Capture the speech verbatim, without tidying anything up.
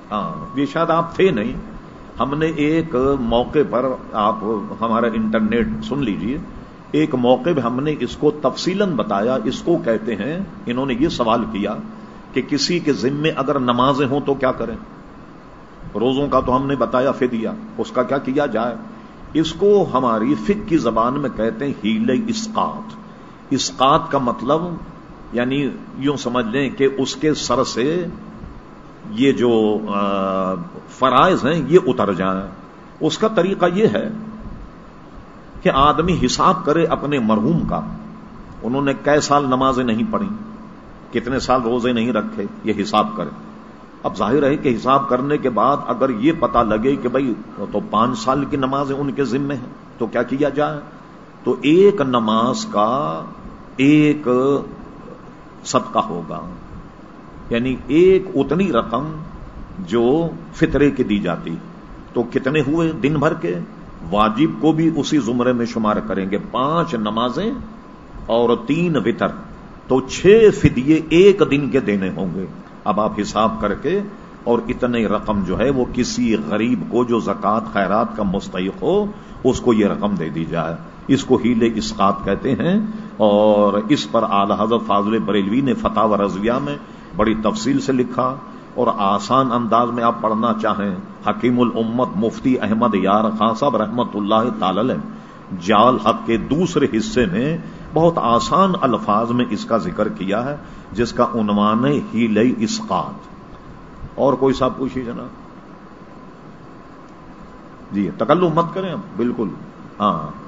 ہاں یہ شاید آپ تھے نہیں. ہم نے ایک موقع پر، آپ ہمارا انٹرنیٹ سن لیجئے، ایک موقع پہ ہم نے اس کو تفصیلاً بتایا. اس کو کہتے ہیں، انہوں نے یہ سوال کیا کہ کسی کے ذمے اگر نمازیں ہوں تو کیا کریں. روزوں کا تو ہم نے بتایا فدیہ، اس کا کیا کیا جائے. اس کو ہماری فقہ کی زبان میں کہتے ہیں حیلہ اسقاط. اسقاط کا مطلب یعنی یوں سمجھ لیں کہ اس کے سر سے یہ جو فرائض ہیں یہ اتر جائیں. اس کا طریقہ یہ ہے کہ آدمی حساب کرے اپنے مرحوم کا. انہوں نے کئی سال نمازیں نہیں پڑھی، کتنے سال روزے نہیں رکھے، یہ حساب کرے. اب ظاہر ہے کہ حساب کرنے کے بعد اگر یہ پتا لگے کہ بھئی تو پانچ سال کی نمازیں ان کے ذمے ہیں تو کیا کیا جائے. تو ایک نماز کا ایک صدقہ ہوگا، یعنی ایک اتنی رقم جو فطرے کی دی جاتی. تو کتنے ہوئے دن بھر کے؟ واجب کو بھی اسی زمرے میں شمار کریں گے، پانچ نمازیں اور تین وتر، تو چھ فدیے ایک دن کے دینے ہوں گے. اب آپ حساب کر کے اور اتنے رقم جو ہے وہ کسی غریب کو جو زکوٰۃ خیرات کا مستحق ہو اس کو یہ رقم دے دی جائے. اس کو حیلہ اسقاط کہتے ہیں. اور اس پر اعلی حضرت فاضل بریلوی نے فتاوی رضویہ میں بڑی تفصیل سے لکھا. اور آسان انداز میں آپ پڑھنا چاہیں، حکیم الامت مفتی احمد یار خان صاحب رحمت اللہ تعالی علیہ جال حق کے دوسرے حصے میں بہت آسان الفاظ میں اس کا ذکر کیا ہے، جس کا عنوان ہے حیلہ اسقاط. اور کوئی صاحب پوچھیے جناب. جی تکلف مت کریں، بالکل. ہاں